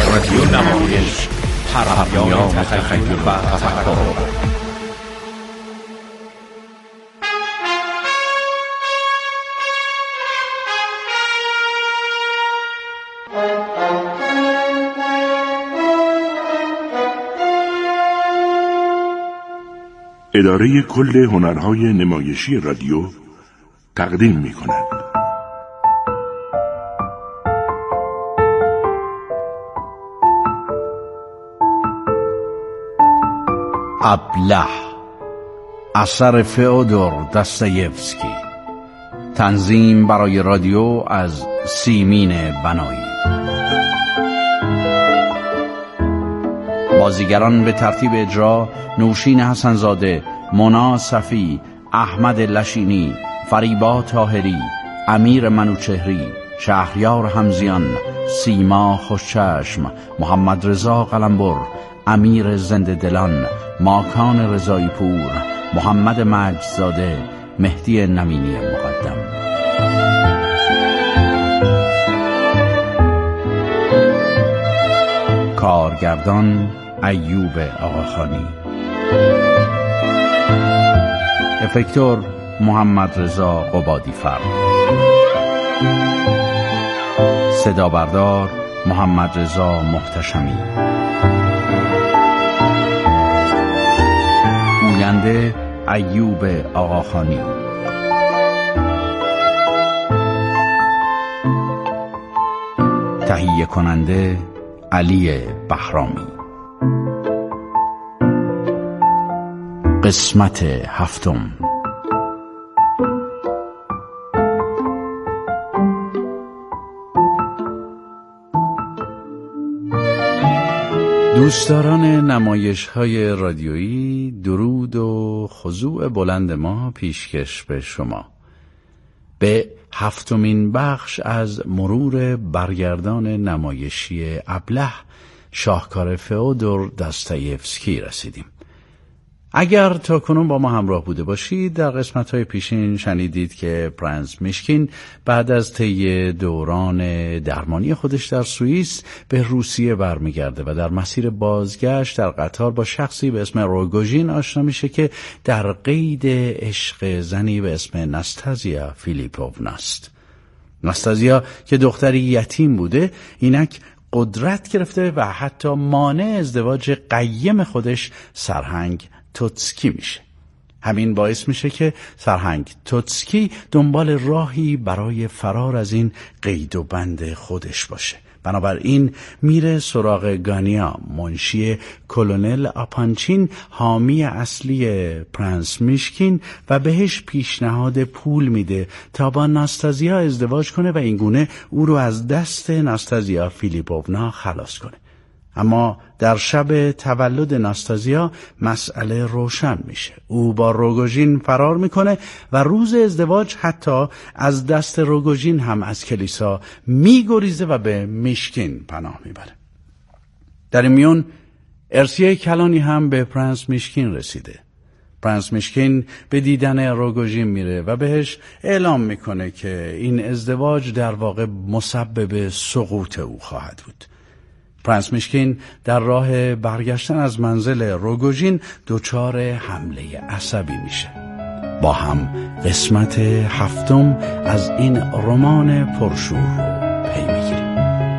رادیو نمایش، پیام تخیل و تفکر. اداره کل هنرهای نمایشی رادیو تقدیم می‌کند. ابله، اثر فئودور داستایوفسکی، تنظیم برای رادیو از سیمین بنایی. بازیگران به ترتیب اجرا: نوشین حسن‌زاده، مونا صفی، احمد لشینی، فریبا طاهری، امیر منوچهری، شهریار همزیان، سیما خوشچشم، محمد رضا قلمبر، امیر زنده دلان، ماکان رضایی پور، محمد مجدزاده، مهدی نمینی مقدم. کارگردان ایوب آقاخانی. افکتور محمد رضا قبادی فر. صدا بردار محمد رضا محتشمی. گوینده ایوب آقاخانی. تهیه کننده علی بهرامی. قسمت هفتم. دوستداران نمایش‌های رادیویی، درود و خضوع بلند ما پیشکش به شما. به هفتمین بخش از مرور برگردان نمایشی ابله، شاهکار فئودور داستایوفسکی رسیدیم. اگر تا کنون با ما همراه بوده باشید، در قسمت‌های پیشین شنیدید که پرنس میشکین بعد از طی دوران درمانی خودش در سوئیس به روسیه برمیگرده و در مسیر بازگشت در قطار با شخصی به اسم روگوژین آشنا میشه که در قید عشق زنی به اسم ناستازیا فیلیپوونا است. ناستازیا که دختری یتیم بوده، اینک قدرت گرفته و حتی مانع ازدواج قیم خودش سرهنگ توتسکی میشه. همین باعث میشه که سرهنگ توتسکی دنبال راهی برای فرار از این قید و بند خودش باشه. بنابراین میره سراغ گانیا، منشی کلونل آپانچین، حامی اصلی پرنس میشکین، و بهش پیشنهاد پول میده تا با ناستازیا ازدواج کنه و اینگونه او رو از دست ناستازیا فیلیپوونا خلاص کنه. اما در شب تولد ناستازیا مسئله روشن میشه. او با روگوژین فرار میکنه و روز ازدواج حتی از دست روگوژین هم از کلیسا میگریزه و به میشکین پناه میبره. در این میون ارسیه کلانی هم به پرنس میشکین رسیده. پرنس میشکین به دیدن روگوژین میره و بهش اعلام میکنه که این ازدواج در واقع مسبب سقوط او خواهد بود. پرنس میشکین در راه برگشتن از منزل روگوژین دچار حمله عصبی میشه. با هم قسمت هفتم از این رمان پرشور رو پی میگیریم.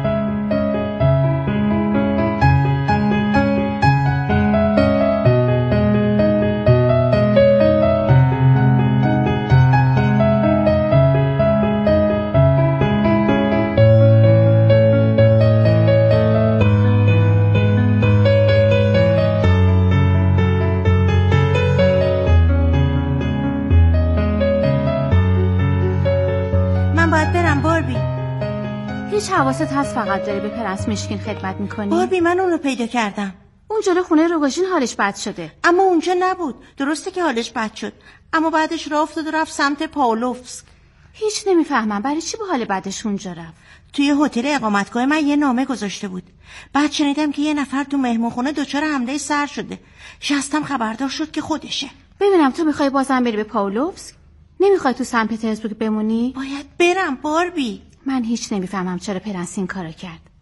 حواست هست فقط داری به پرنس میشکین خدمت میکنی؟ باربی، من اون رو پیدا کردم. اون جلو خونه روگوژین حالش بد شده. اما اونجا نبود. درسته که حالش بد شد، اما بعدش راه افتاد و رفت سمت پاولوفسک. هیچ نمیفهمم برای چی به حال بعدش اونجا رفت. توی هتل اقامتگاه من یه نامه گذاشته بود. بعد شنیدم که یه نفر تو مهمونخونه دچار حمله سر شده. شستم خبردار شد که خودشه. ببینم تو میخوای بازم بری به پاولوفسک؟ نمیخوای تو سن پترزبورگ بمونی؟ باید برم باربی. من هیچ نمیفهمم چرا پرنس این کارو کرد.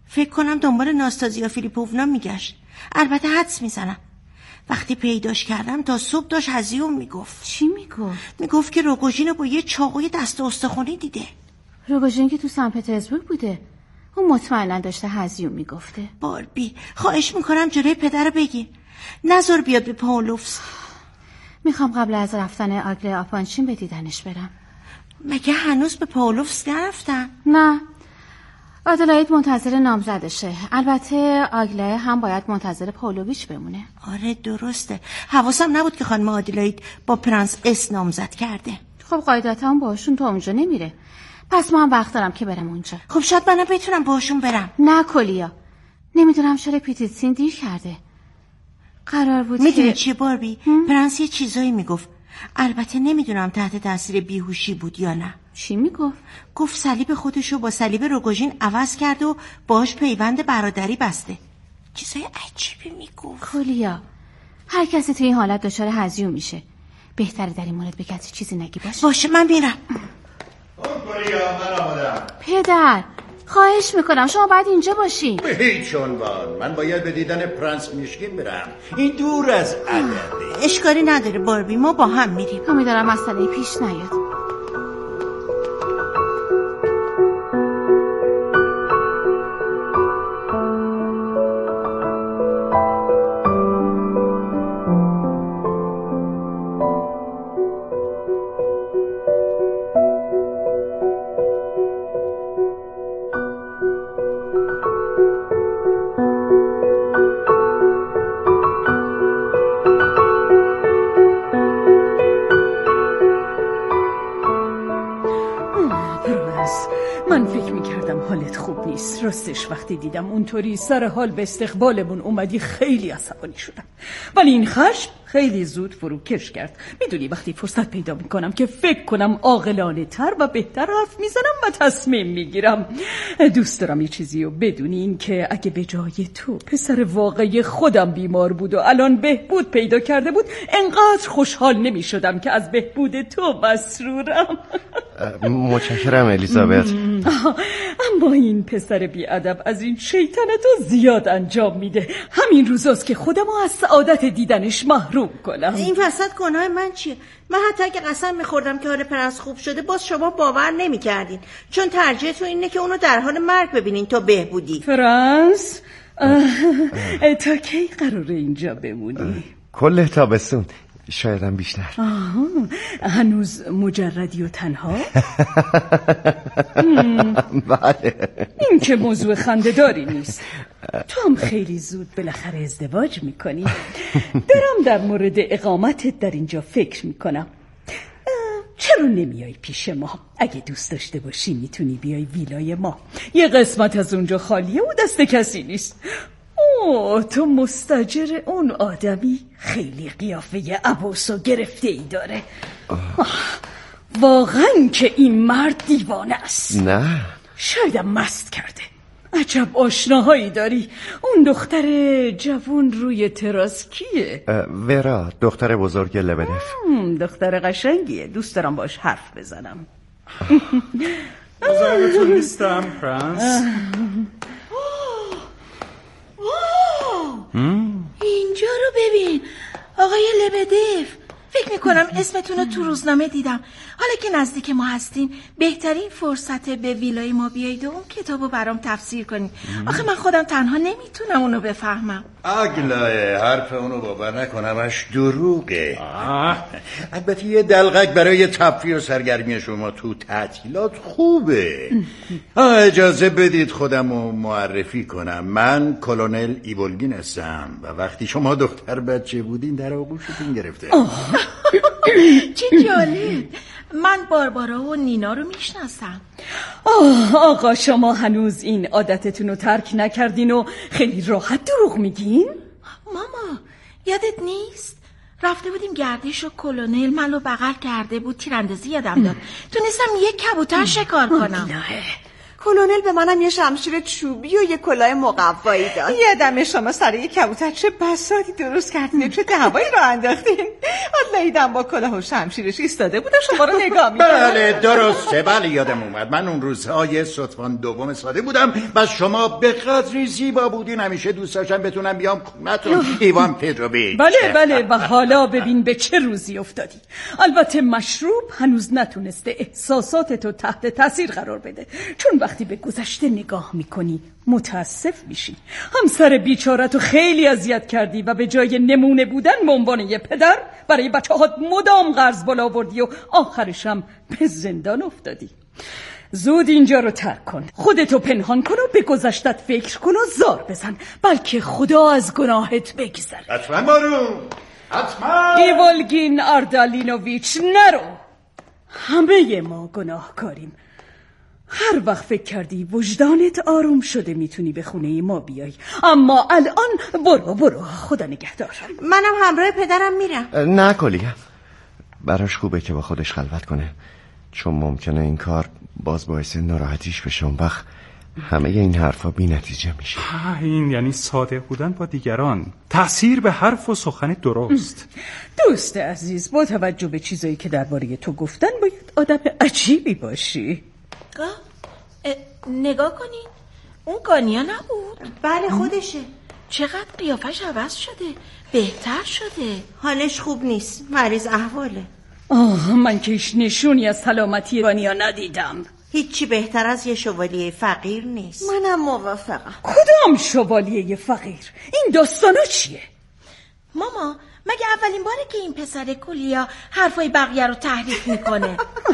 فکر کنم دنبال ناستازیا فیلیپوونا میگشت. البته حدس میزنم. وقتی پیداش کردم تا صبح داشت هزیون میگفت. چی میگفت؟ میگفت که روگوژین رو با یه چاقوی دست استخونی دیده. روگوژین که تو سن پترزبورگ بوده. اون مطمئنا داشته هزیون میگفته. باربی خواهش میکنم جلوی پدر رو بگیر. نذار بیاد به پاولوفسک. میخوام قبل از رفتن آگله آپانچین به دیدنش برم. مگه هنوز به پاولوفسک نرفتن؟ نه، آدلاید منتظر نامزدشه. البته آگله هم باید منتظر پاولویچ بمونه. آره درسته. حواسم نبود که خانم آدلاید با پرنس اس نامزد کرده. خب قاعدتا هم باشون تا اونجا نمیره. پس من وقت دارم که برم اونجا. خب شاید منم بتونم باشون برم. نه کلیا، نمیدونم چرا پیتیتسین دیر کرده. قرار بود میدونی چیه باربی؟ پرنس یه چیزایی میگفت. البته نمیدونم تحت تاثیر بیهوشی بود یا نه. چی میگفت؟ گفت صلیب خودشو با صلیب روگوژین عوض کرد و باهاش پیوند برادری بسته. چیزای عجیبی میگفت. کلیا، هر کسی توی این حالت دچار هزیون میشه. بهتره در این مورد به کسی چیزی نگی. باشه من میرم. کلیا من آمدم. پدر خواهش میکنم شما باید اینجا باشین. به هیچ عنوان. من باید به دیدن پرنس میشکین برم. این دور از ادبه. اشکالی نداره باربی، ما با هم میریم. امیدوارم مسئله پیش نیاد. راستش وقتی دیدم اونطوری سر حال به استقبالمون اومدی خیلی عصبانی شدم، ولی این خشم خیلی زود فروکش کرد. میدونی وقتی فرصت پیدا میکنم که فکر کنم عاقلانه تر و بهتر حرف میزنم و تصمیم میگیرم. دوست دارم یه چیزی رو بدونین که اگه به جای تو پسر واقعی خودم بیمار بود و الان بهبود پیدا کرده بود انقدر خوشحال نمیشدم که از بهبود تو مسرورم. متشکرم الیزابت. اما این پسر بیادب از این شیطنتو زیاد انجام میده. همین روزاست که خودمو از سعادت دیدنش محروم کنم. این وسط گناه من چیه؟ من حتی اگه قسم میخوردم که حال پرنس خوب شده باز شما باور نمیکردین، چون ترجیحتون اینه که اونو در حال مرگ ببینین تا بهبودی. پرنس تا کی قراره اینجا بمونی؟ کل تابستون، شایدم بیشتر. هنوز مجردی و تنها؟ بله. این که موضوع خنده‌داری نیست. تو هم خیلی زود بالاخره ازدواج میکنی. دارم در مورد اقامتت در اینجا فکر میکنم. چرا نمیای پیش ما؟ اگه دوست داشته باشی میتونی بیای ویلای ما. یه قسمت از اونجا خالیه و دست کسی نیست. تو مستاجر اون آدمی؟ خیلی قیافه عبوس و گرفته ای داره. واقعا که این مرد دیوانه است. نه، شایدم مست کرده. عجب آشناهایی داری. اون دختر جوون روی تراس کیه؟ ورا، دختر بزرگ لبدف. دختر قشنگیه، دوست دارم باش حرف بزنم. مزاحمتون نیستم پرنس. اینجا رو ببین آقای لبدف. فکر میکنم اسمتون رو تو روزنامه دیدم. حالا که نزدیک ما هستین بهترین فرصت به ویلای ما بیایید و اون کتابو برام تفسیر کنین. آخه من خودم تنها نمیتونم اونو بفهمم. اگلای حرف اونو باور نکنمش دروغه. البته یه دلغک برای تفریح و سرگرمی شما تو تعطیلات خوبه. اجازه بدید خودمو معرفی کنم. من کلونل ایبولگین هستم و وقتی شما دختر بچه بودین در آغوشتون گرفته. چه جالب. من باربارا و نینا رو میشناسم. آقا شما هنوز این عادتتون رو ترک نکردین و خیلی راحت دروغ میگین؟ ماما یادت نیست؟ رفته بودیم گردش و کلونل منو بغل کرده بود، تیراندازی یادم داد. تونستم یک کبوتر شکار کنم. نه کلونل به منم یه شمشیر چوبی و یه کلاه مقوایی داد. یادم شما سر یه کبوتر چه بساطی درست کردین، چه دعوایی رو انداختین. آدلایدم با کلاه و شمشیرش ایستاده بود و شما رو نگاه می‌کرد. بله درسته، بله یادم اومد. من اون روزها یه ستوان دوم ساده بودم و شما به قدری زیبا بودین همیشه دوست داشتم بتونم بیام خونتون. ایوان پتروویچ. بله و حالا ببین به چه روزی افتادی. البته مشروب هنوز نتونسته احساساتتو تحت تاثیر قرار بده، چون وقتی به گذشته نگاه میکنی متاسف میشی. همسر بیچارتو خیلی اذیت کردی و به جای نمونه بودن به عنوان یه پدر برای بچه‌هات مدام قرض بالا آوردی و آخرشم به زندان افتادی. زود اینجا رو ترک کن، خودتو پنهان کن و به گذشتت فکر کن و زار بزن، بلکه خدا از گناهت بگذره. حتما بارون، حتما. ایولگین آردالینوویچ نرو. همه ما گناهکاریم. هر وقت فکر کردی وجدانت آروم شده میتونی به خونه ما بیای، اما الان برو خدا نگهدار. منم همراه پدرم میرم. نه کلیم، براش خوبه که با خودش خلوت کنه، چون ممکنه این کار باز باعث ناراحتیش بشه. اون وقت همه این حرفا بی نتیجه میشه. این یعنی صادق بودن با دیگران، تأثیر به حرف و سخن درست. دوست عزیز، با توجه به چیزایی که درباره تو گفتن باید آدم عجیبی باشی. نگاه کنین، اون گانیا نبود؟ بله خودشه. چقدر قیافش عوض شده، بهتر شده. حالش خوب نیست، مریض احواله. من که هیچ نشونی از سلامتی گانیا ندیدم. هیچی بهتر از یه شوالیه فقیر نیست. منم موافقم. کدام شوالیه فقیر؟ این داستانا چیه؟ ماما، مگه اولین باره که این پسر کولیا حرفای بقیه رو تحریف میکنه؟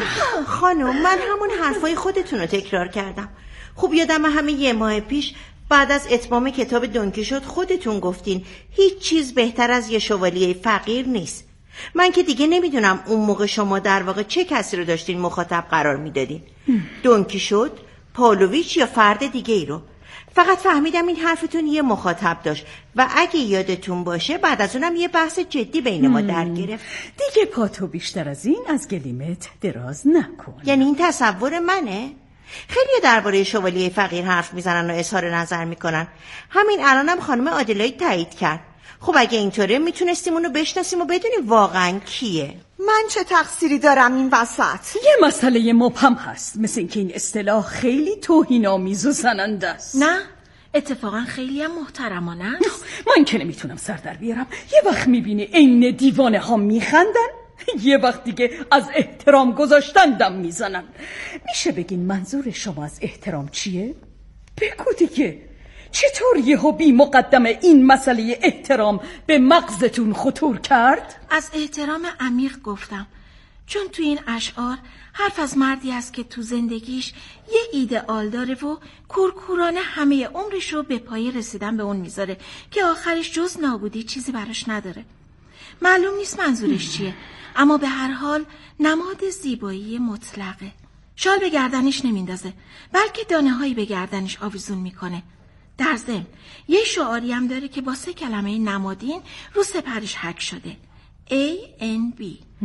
خانم، من همون حرفای خودتون رو تکرار کردم. خوب یادم همه یه ماه پیش بعد از اتمام کتاب دونکیشوت خودتون گفتین هیچ چیز بهتر از یه شوالیه فقیر نیست. من که دیگه نمیدونم اون موقع شما در واقع چه کسی رو داشتین مخاطب قرار میدادین، دونکیشوت، پاولویچ یا فرد دیگه ای رو. فقط فهمیدم این حرفتون یه مخاطب داشت و اگه یادتون باشه بعد از اونم یه بحث جدی بین ما در گرفت. دیگه پاتو بیشتر از این از گلیمت دراز نکن. یعنی این تصور منه؟ خیلی درباره شوالیه فقیر حرف میزنن و اظهار نظر میکنن. همین الانم خانم آدلاید تایید کرد. خب اگه اینطوره میتونستیم اونو بشناسیم و بدونیم واقعا کیه. من چه تقصیری دارم این وسط؟ یه مسئله مبهم هست، مثل اینکه این اصطلاح خیلی توهین‌آمیز و زننده است. نه، اتفاقا خیلی هم محترمانه است. من که نمیتونم سر در بیارم. یه وقت میبینی عین دیوانه ها میخندن، یه وقت دیگه از احترام گذاشتن دم میزنن. میشه بگین منظور شما از احترام چیه؟ بگو دیگه. چطور یهو بی مقدمه این مسئله احترام به مغزتون خطور کرد؟ از احترام عمیق گفتم، چون تو این اشعار حرف از مردی است که تو زندگیش یه ایدئال داره و کورکورانه همه عمرش رو به پای رسیدن به اون میذاره که آخرش جز نابودی چیزی براش نداره. معلوم نیست منظورش چیه، اما به هر حال نماد زیبایی مطلقه. شال به گردنش نمیندازه، بلکه دانه هایی به گردنش آویزون میکنه. در ضمن یه شعاری هم داره که با 3 کلمه نمادین رو سپرش حک شده، A-N-B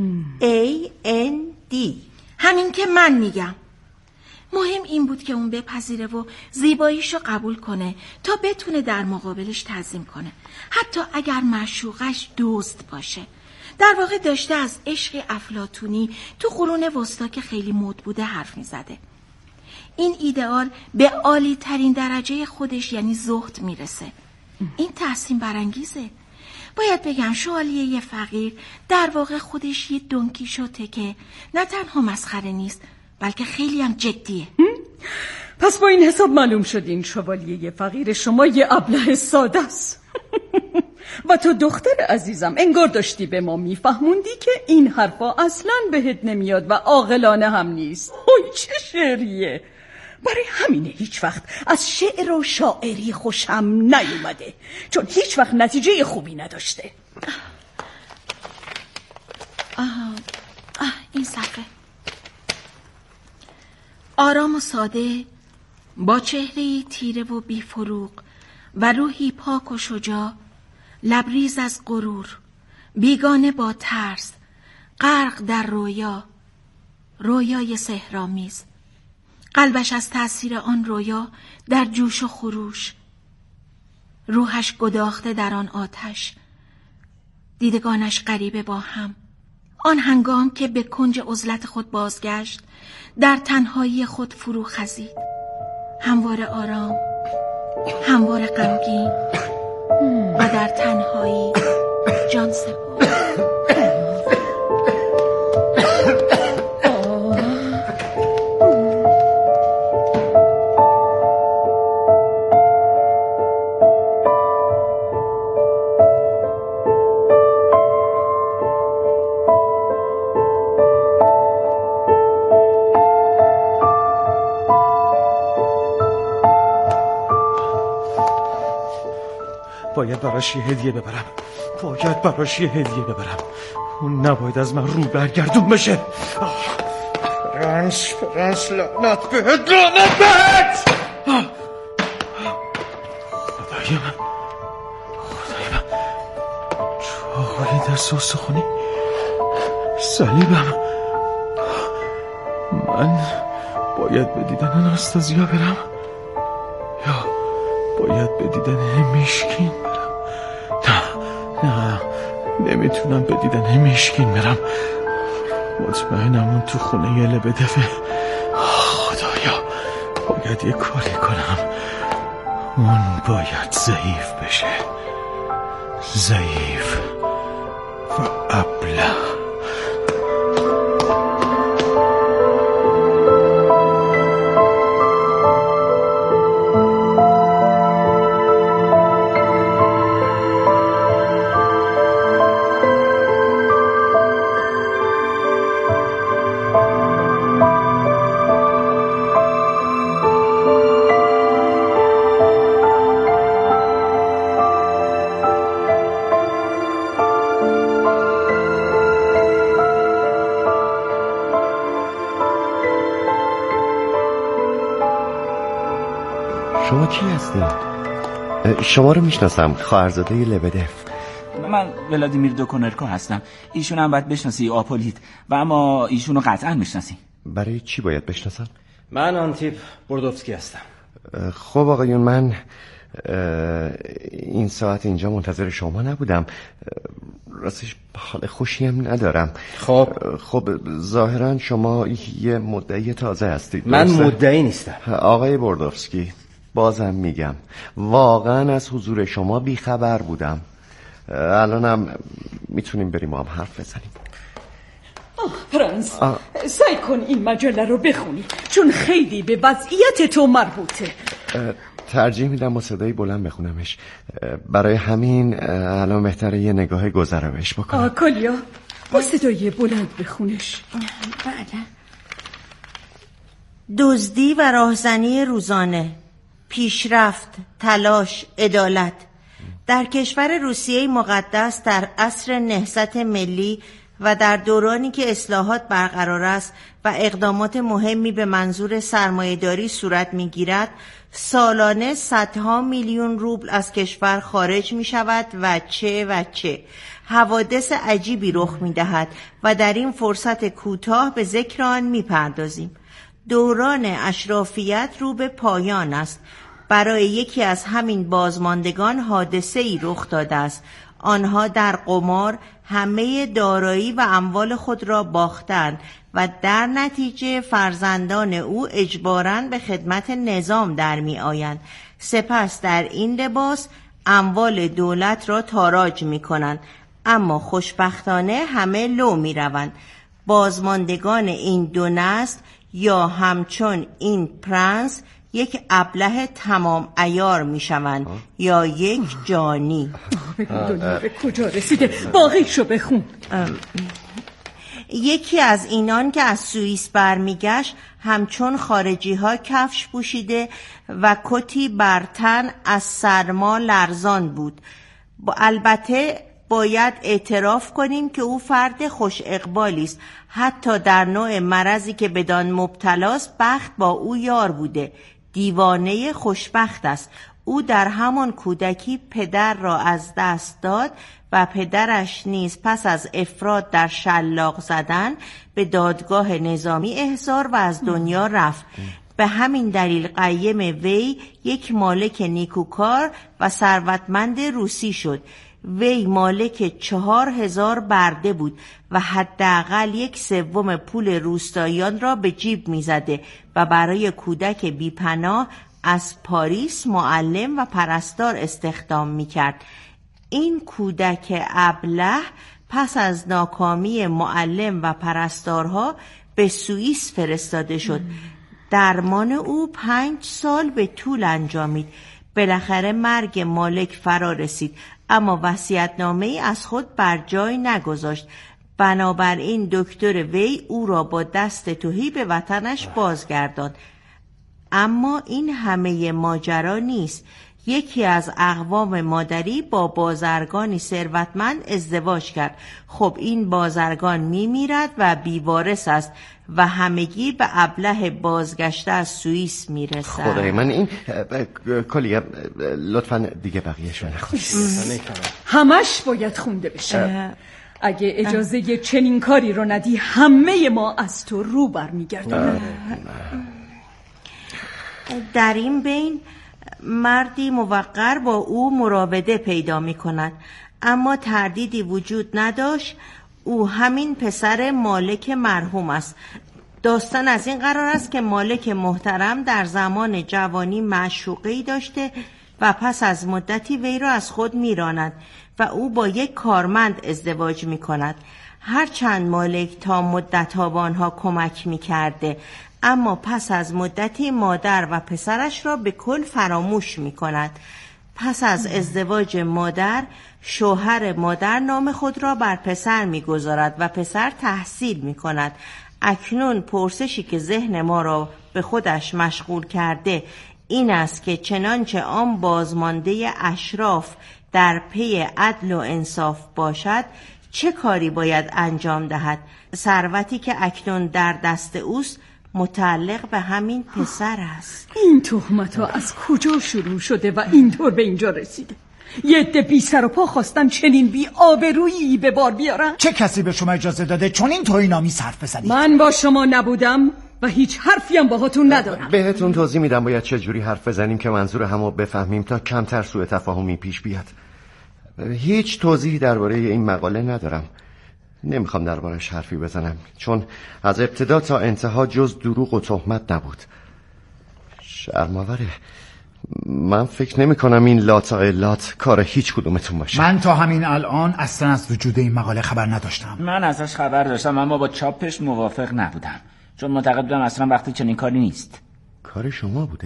A-N-D. همین که من میگم. مهم این بود که اون بپذیره و زیباییشو قبول کنه تا بتونه در مقابلش تعظیم کنه، حتی اگر معشوقش دزد باشه. در واقع داشته از عشق افلاطونی تو قرون وسطا که خیلی مد بوده حرف میزده. این ایدئال به عالی ترین درجه خودش یعنی زهد میرسه. این تحسین برانگیزه. باید بگم شوالیه فقیر در واقع خودش یه دونکیشوته که نه تنها مسخره نیست بلکه خیلی هم جدیه. پس با این حساب معلوم شد این شوالیه فقیر شما یه ابله ساده است. و تو دختر عزیزم انگار داشتی به ما میفهموندی که این حرفا اصلاً بهت نمیاد و عاقلانه هم نیست. اوی چه شعریه. برای همینه هیچ وقت از شعر و شاعری خوشم نیومده، چون هیچ وقت نتیجه خوبی نداشته. این صفحه آرام و ساده، با چهره‌ای تیره و بی‌فروغ و روحی پاک و شجاع، لبریز از غرور، بیگانه با ترس، غرق در رویای سحرآمیز. قلبش از تأثیر آن رویا در جوش و خروش، روحش گداخته در آن آتش، دیدگانش غریبه با هم. آن هنگام که به کنج عزلت خود بازگشت، در تنهایی خود فرو خزید، همواره آرام، همواره غمگین و در تنهایی جان سپرد. باید براش یه هدیه ببرم. اون نباید از من رو برگردون بشه. پرنس لعنت بهت. خدای من چاقوی دست استخونی، صلیبم. من باید به دیدن آناستازیا برم یا باید به دیدن میشکین برم؟ نه نمیتونم به دیدن میشکین برم. مطمئنم اون تو خونه لبدفه. خدایا باید یه کاری کنم. اون باید ضعیف بشه، ضعیف و ابله. شما کی هستید؟ شما رو میشناسم، خواهرزاده لبدف. من ولادیمیر دوکونرکو هستم. ایشون هم باید بشناسی، آپولیت، و اما ایشون رو قطعا میشناسی. برای چی باید بشناسم؟ من آنتیپ بردوفسکی هستم. خب آقایون، من این ساعت اینجا منتظر شما نبودم. راستش حال خوشی هم ندارم. خب ظاهرا شما یه مدعی تازه هستید. من مدعی نیستم آقای بردوفسکی. بازم میگم واقعا از حضور شما بیخبر بودم. الانم میتونیم بریم هم حرف بزنیم. پرنس، سعی کن این مجله رو بخونی چون خیلی به وضعیت تو مربوطه. ترجیح میدم با صدای بلند بخونمش. برای همین الان بهتره یه نگاه گذرا بهش بکنم. کالیا با صدای بلند بخونش. بله. دزدی و راهزنی روزانه، پیشرفت، تلاش، عدالت. در کشور روسیه مقدس در عصر نهضت ملی و در دورانی که اصلاحات برقرار است و اقدامات مهمی به منظور سرمایه‌داری صورت می‌گیرد، سالانه صدها میلیون روبل از کشور خارج می‌شود و چه حوادث عجیبی رخ می‌دهد و در این فرصت کوتاه به ذکر آن می‌پردازیم. دوران اشرافیت رو به پایان است. برای یکی از همین بازماندگان حادثه‌ای رخ داده است. آنها در قمار همه دارایی و اموال خود را باختند و در نتیجه فرزندان او اجباراً به خدمت نظام در می آیند. سپس در این لباس اموال دولت را تاراج می کنند، اما خوشبختانه همه لو می روند. بازماندگان این دو نسل یا همچون این پرنس یک ابله تمام عیار می شوند یا یک جانی. به کجا رسیده؟ باقیشو بخون. یکی از اینان که از سوئیس برمیگشت همچون خارجی ها کفش پوشیده و کتی بر تن از سرما لرزان بود. البته باید اعتراف کنیم که او فرد خوش اقبالی است. حتی در نوع مرضی که بدان مبتلاست بخت با او یار بوده. دیوانه خوشبخت است. او در همان کودکی پدر را از دست داد و پدرش نیز پس از افراد در شلاق زدن به دادگاه نظامی احضار و از دنیا رفت. به همین دلیل قیم وی یک مالک نیکوکار و ثروتمند روسی شد. وی مالک 4000 برده بود و حداقل 1/3 پول روستاییان را به جیب می‌زده و برای کودک بی‌پناه از پاریس معلم و پرستار استخدام می‌کرد. این کودک ابله پس از ناکامی معلم و پرستارها به سوئیس فرستاده شد. درمان او 5 سال به طول انجامید. بالاخره مرگ مالک فرا رسید، اما وصیت‌نامه‌ای از خود بر جای نگذاشت. بنابراین دکتر وی او را با دست تهی به وطنش بازگرداند. اما این همه ماجرا نیست. یکی از اقوام مادری با بازرگانی ثروتمند ازدواج کرد. خب این بازرگان میمیرد و بیوارث است و همگی به ابله بازگشته از سوئیس میرسد. خدای من این کلیه لطفاً دیگه بقیه‌شو نخونید. همش باید خونده بشه. اگه اجازه چنین کاری رو ندی همه ما از تو رو برمیگردیم. در این بین مردی موقر با او مراوده پیدا می کند، اما تردیدی وجود نداشت او همین پسر مالک مرحوم است. داستان از این قرار است که مالک محترم در زمان جوانی معشوقه‌ای داشته و پس از مدتی وی را از خود میراند و او با یک کارمند ازدواج می کند. هرچند مالک تا مدت‌ها به آنها کمک می کرده، اما پس از مدتی مادر و پسرش را به کل فراموش می کند. پس از ازدواج مادر، شوهر مادر نام خود را بر پسر می گذارد و پسر تحصیل می کند. اکنون پرسشی که ذهن ما را به خودش مشغول کرده این است که چنانچه آن بازمانده اشراف در پی عدل و انصاف باشد، چه کاری باید انجام دهد؟ ثروتی که اکنون در دست اوست متعلق به همین پسر است. این تهمت ها از کجا شروع شده و اینطور به اینجا رسیده؟ یه عده بی سر و پا خواستن چنین بی آبرویی به بار بیارن؟ چه کسی به شما اجازه داده چون این توهین‌آمیز صرف بزنید؟ من با شما نبودم و هیچ حرفی هم باهاتون ندارم. بهتون توضیح میدم باید چه جوری حرف بزنیم که منظور همو بفهمیم تا کمتر سوء تفاهمی پیش بیاد. هیچ توضیحی درباره این مقاله ندارم. نمیخوام دربارش حرفی بزنم چون از ابتدا تا انتها جز دروغ و تهمت نبود. شرم‌آوره. من فکر نمی کنم این لات علات کار هیچ کدومتون باشه. من تا همین الان اصلا از وجود این مقاله خبر نداشتم. من ازش خبر داشتم اما با چاپش موافق نبودم چون معتقد بودم اصلا وقتی چنین کاری نیست. کار شما بوده؟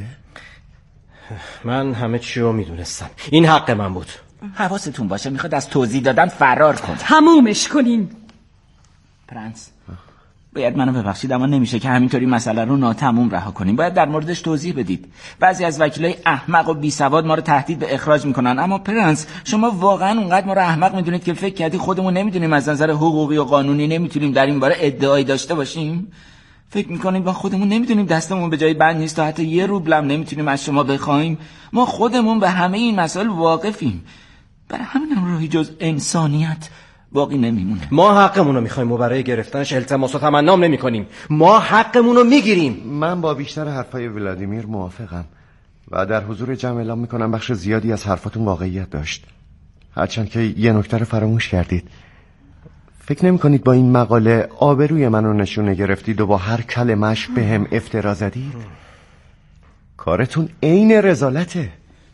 من همه چی رو میدونستم. این حق من بود. حواستون باشه میخواد از توضیح دادن فرار کنه. تمومش کنین. پرنس باید منو ببخشید اما نمیشه که همینطوری مسئله رو ناتموم رها کنیم. باید در موردش توضیح بدید. بعضی از وکیلای احمق و بی سواد ما رو تهدید به اخراج میکنن، اما پرنس شما واقعا اونقدر ما رو احمق میدونید که فکر کردی خودمون نمیدونیم از نظر حقوقی و قانونی نمیتونیم در این باره ادعایی داشته باشیم؟ فکر میکنیم با خودمون نمیدونیم دستمون به جای بند نیست تا حتی یه روبلم نمیتونیم از شما بخوایم؟ ما خودمون به همه این مسائل واقفیم. برای همین هم راهی جز انسانیت باقی نمیمونه. ما حقمون رو میخوایم و برای گرفتنش التماس و تمنا نمیکنیم. ما حقمون رو میگیریم. من با بیشتر حرفای ولادیمیر موافقم و در حضور جمع اعلام میکنم بخش زیادی از حرفاتون واقعیت داشت، هرچند که یه نکته رو فراموش کردید. فکر نمیکنید با این مقاله آبروی منو نشونه گرفتید و با هر کلمش به هم افترا زدید؟ کارتون عین رذالته.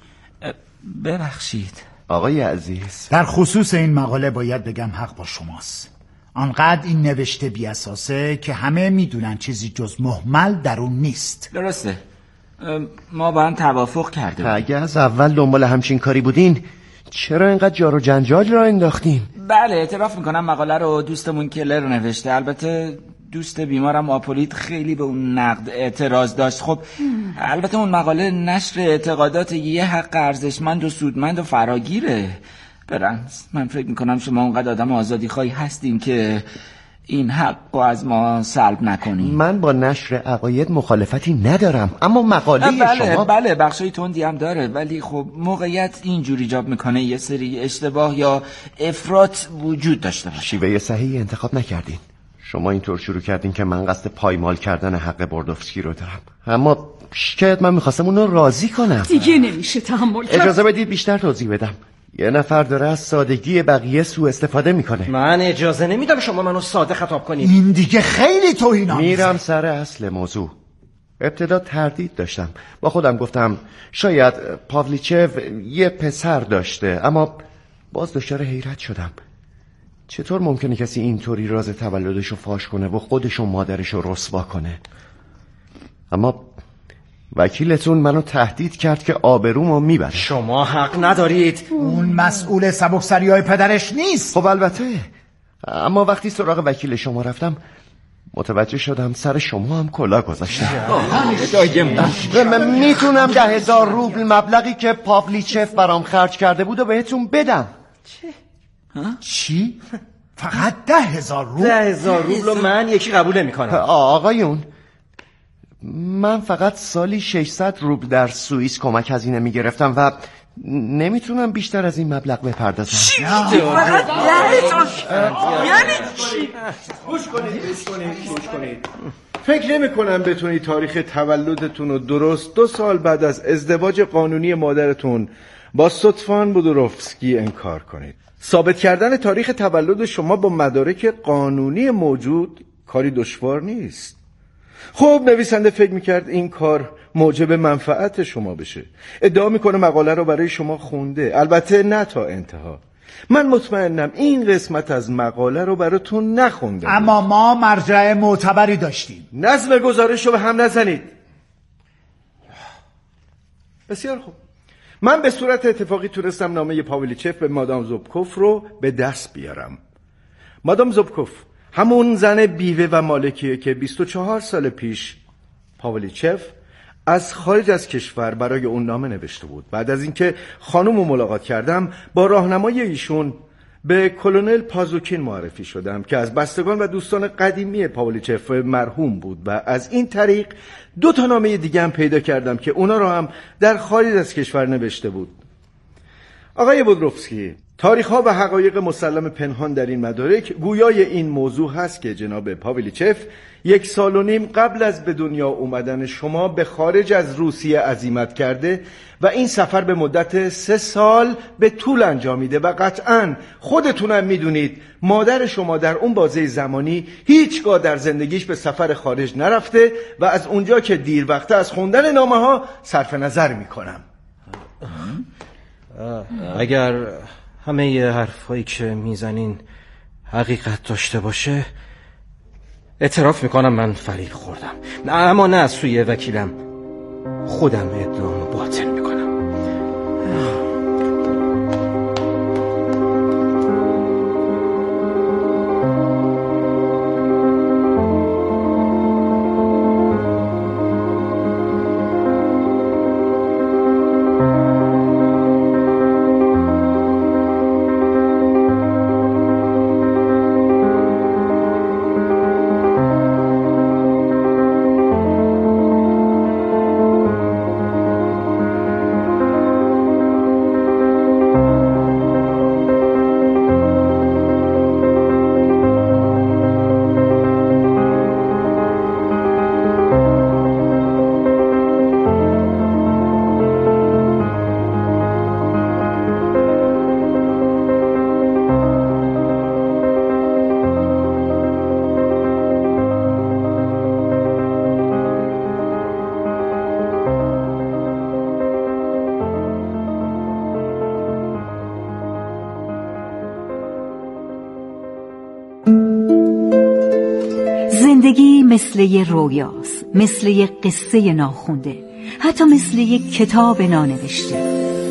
ببخشید آقای عزیز. در خصوص این مقاله باید بگم حق با شماست. آنقدر این نوشته بی اساسه که همه میدونن چیزی جز مهمل در اون نیست. درسته. ما با هم توافق کرده. اگه از اول دنبال همچین کاری بودین چرا اینقدر جار و جنجال را انداختین؟ بله اعتراف میکنم مقاله رو دوستمون کلر نوشته. البته دوست بیمارم آپولیت خیلی به اون نقد اعتراض داشت. خب البته اون مقاله نشر اعتقادات یه حق ارزشمند و سودمند و فراگیره. پرنس من فکر میکنم شما اونقدر آدم آزادی خواهی هستین که این حق رو از ما سلب نکنین. من با نشر عقاید مخالفتی ندارم، اما مقاله شما بله بخشای تندی هم داره، ولی خب موقعیت اینجوری ایجاب میکنه یه سری اشتباه یا افراط وجود داشته باشه. شیوه صحیح انتخاب نکردین. شما اینطور شروع کردین که من قصد پایمال کردن حق بردوفسکی رو دارم، اما شاید من میخواستم اونو راضی کنم. دیگه نمیشه تحمل کرد. اجازه بدید بیشتر توضیح بدم. یه نفر داره از سادگی بقیه سوء استفاده میکنه. من اجازه نمیدم شما منو ساده خطاب کنید. این دیگه خیلی توهین‌آمیزه. میرم سر اصل موضوع. ابتدا تردید داشتم، با خودم گفتم شاید پاولیچف یه پسر داشته، اما باز دچار حیرت شدم. چطور ممکنه کسی اینطوری راز تولدشو فاش کنه و خودشو مادرشو رسوا کنه؟ اما وکیلتون منو تهدید کرد که آبرومو میبره. شما حق ندارید. اون مسئول سبکسری‌های پدرش نیست. خب البته، اما وقتی سراغ وکیل شما رفتم متوجه شدم سر شما هم کلاه گذاشته. میتونم 10,000 روبل مبلغی که پاولیچف برام خرج کرده بود و بهتون بدم. چی؟ فقط 10,000 روبل؟ 10,000 روبل من یکی قبول نمی‌کنم. آقایون، من فقط سالی 600 روبل در سوئیس کمک هزینه میگرفتم و نمیتونم بیشتر از این مبلغ بپردازم. چی؟ فقط 10,000؟ یعنی چی؟ گوش کنید. فکر نمی کنم بتونید تاریخ تولدتون رو درست 2 سال بعد از ازدواج قانونی مادرتون با سوتفان بودروفسکی انکار کنید. ثابت کردن تاریخ تولد شما با مدارک قانونی موجود کاری دشوار نیست. خب نویسنده فکر میکرد این کار موجب منفعت شما بشه. ادعا میکنه مقاله رو برای شما خونده، البته نه تا انتها. من مطمئنم این قسمت از مقاله رو براتون نخونده. اما ما مرجع معتبری داشتیم. نظم گزارش رو به هم نزنید. بسیار خوب. من به صورت اتفاقی تونستم نامه پاولیچف به مادام زوبکوف رو به دست بیارم. مادام زوبکوف همون زن بیوه و مالکیه که 24 سال پیش پاولیچف از خارج از کشور برای اون نامه نوشته بود. بعد از اینکه خانم رو ملاقات کردم با راهنمای ایشون به کلونل پازوکین معرفی شدم که از بستگان و دوستان قدیمی پاولیچف مرحوم بود و از این طریق 2 تا نامه دیگه هم پیدا کردم که اونا رو هم در خارج از کشور نوشته بود. آقای بودروفسکی، تاریخ‌ها و حقایق مسلم پنهان در این مدارک گویای این موضوع هست که جناب پاولیچف 1.5 سال قبل از به دنیا اومدن شما به خارج از روسیه عزیمت کرده و این سفر به مدت 3 سال به طول انجامیده و قطعاً خودتونم میدونید مادر شما در اون بازه زمانی هیچگاه در زندگیش به سفر خارج نرفته و از اونجا که دیر وقته از خوندن نامه ها صرف نظر میکنم. اگر همه ی حرفایی که میزنین حقیقت داشته باشه اعتراف میکنم من فریب خوردم، اما نه از سوی وکیلم. خودم ادعامو باطل میکنم. زندگی مثل یه رویاست، مثل یه قصه ناخونده، حتی مثل یه کتاب نانوشته.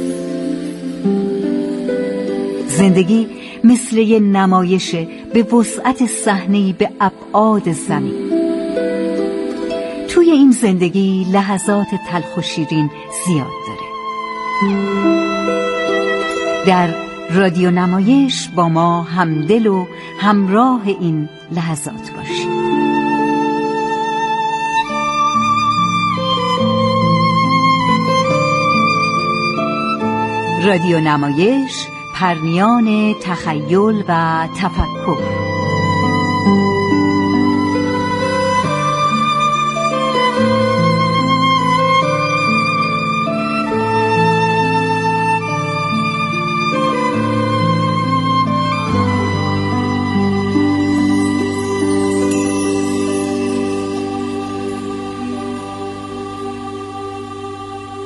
زندگی مثل یه نمایش به وسعت صحنه‌ای به ابعاد زمین. توی این زندگی لحظات تلخ و شیرین زیاد داره. در رادیو نمایش با ما همدل و همراه این لحظات باشید. رادیو نمایش، پرنیان تخیل و تفکر.